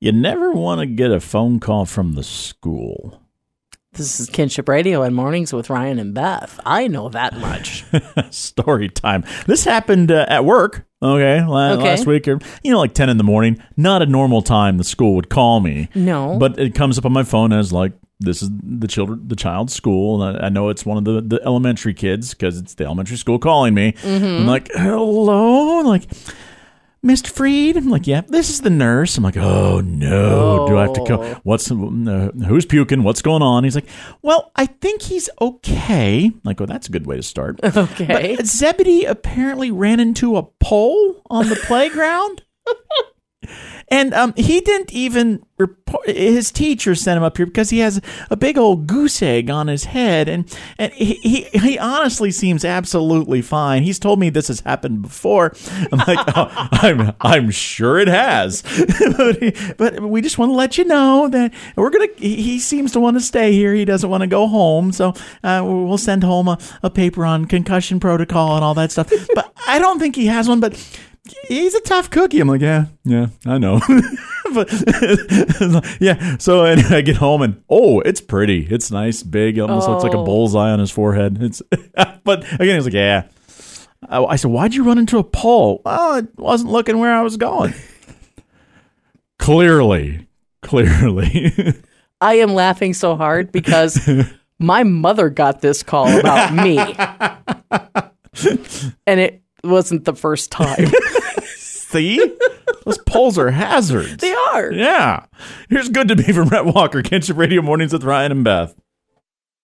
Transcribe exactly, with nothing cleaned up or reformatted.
You never want to get a phone call from the school. This is Kinship Radio and Mornings with Ryan and Beth. I know that much. Story time. This happened uh, at work, okay, la- Okay. last week. Or, you know, like ten in the morning. Not a normal time the school would call me. No. But it comes up on my phone as like, this is the children, the child's school. And I, I know it's one of the, the elementary kids because it's the elementary school calling me. Mm-hmm. I'm like, hello? I'm like, Mister Freed? I'm like, yeah, this is the nurse. I'm like, oh, no. Oh. Do I have to go? What's, uh, who's puking? What's going on? He's like, well, I think he's okay. I'm like, oh, that's a good way to start. Okay. But Zebedee apparently ran into a pole on the playground. And um, he didn't even report. His teacher sent him up here because he has a big old goose egg on his head, and and he he, he honestly seems absolutely fine. He's told me this has happened before. I'm like, oh, I'm I'm sure it has, but, he, but we just want to let you know that we're gonna. He, he seems to want to stay here. He doesn't want to go home, so uh, we'll send home a, a paper on concussion protocol and all that stuff. But I don't think he has one, but. He's a tough cookie. I'm like, yeah, yeah, I know. But yeah, so anyway, I get home and oh, it's pretty. It's nice, big. It almost oh. looks like a bullseye on his forehead. It's, but again, he's like, yeah. I, I said, why'd you run into a pole? Well, I wasn't looking where I was going. Clearly, clearly. I am laughing so hard because my mother got this call about me, and it wasn't the first time. See? Those poles are hazards. They are. Yeah. Here's good to be from Rhett Walker, Kinship Radio Mornings with Ryan and Beth.